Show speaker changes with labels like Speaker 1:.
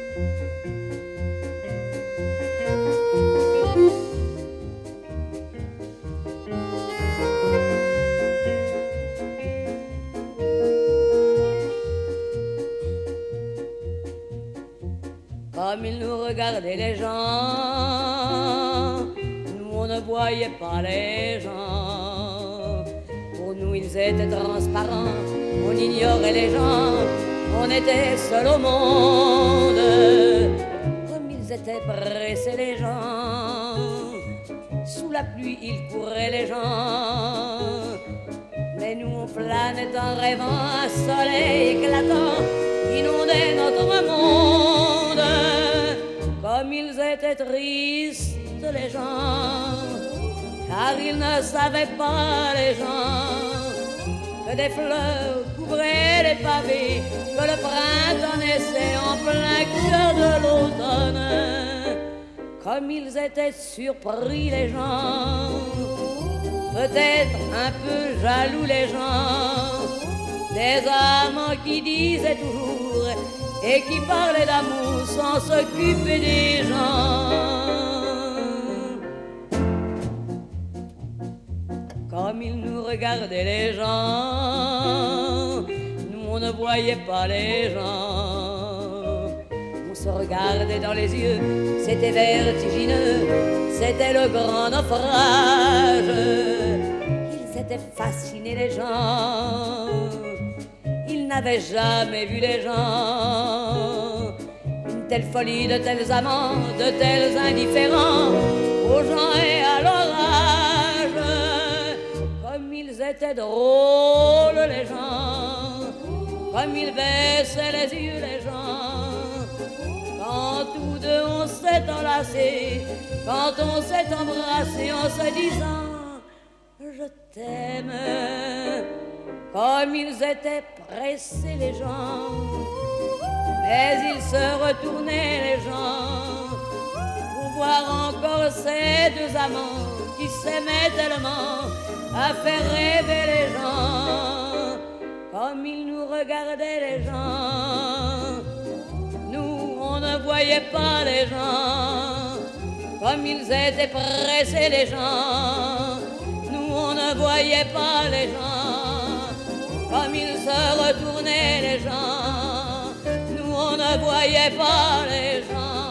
Speaker 1: Comme ils nous regardaient les gens, nous on ne voyait pas les gens. Pour nous ils étaient transparents, on ignorait les gens, on était seuls au monde. Comme ils étaient pressés les gens, sous la pluie ils couraient les gens. Mais nous on planait en rêvant, un soleil éclatant inondait notre monde. Comme ils étaient tristes les gens, car ils ne savaient pas les gens que des fleurs couvraient les pavés, que le printemps naissait en plein cœur de l'automne. Comme ils étaient surpris les gens, peut-être un peu jaloux les gens, des amants qui disaient toujours et qui parlaient d'amour sans s'occuper des gens. Comme ils nous regardaient les gens, nous on ne voyait pas les gens. On se regardait dans les yeux, c'était vertigineux, c'était le grand naufrage. Ils étaient fascinés les gens, ils n'avaient jamais vu les gens. Une telle folie, de tels amants, de tels indifférents aux gens et à l'orage. Comme ils étaient drôles les gens, comme ils baissaient les yeux les gens. Quand tous deux on s'est enlacés, quand on s'est embrassés en se disant je t'aime. Comme ils étaient pressés les gens, mais ils se retournaient les gens pour voir encore ces deux amants qui s'aimaient tellement à faire rêver les gens. Comme ils nous regardaient les gens, nous on ne voyait pas les gens. Comme ils étaient pressés les gens, nous on ne voyait pas les gens. Comme ils se retournaient les gens, nous on ne voyait pas les gens.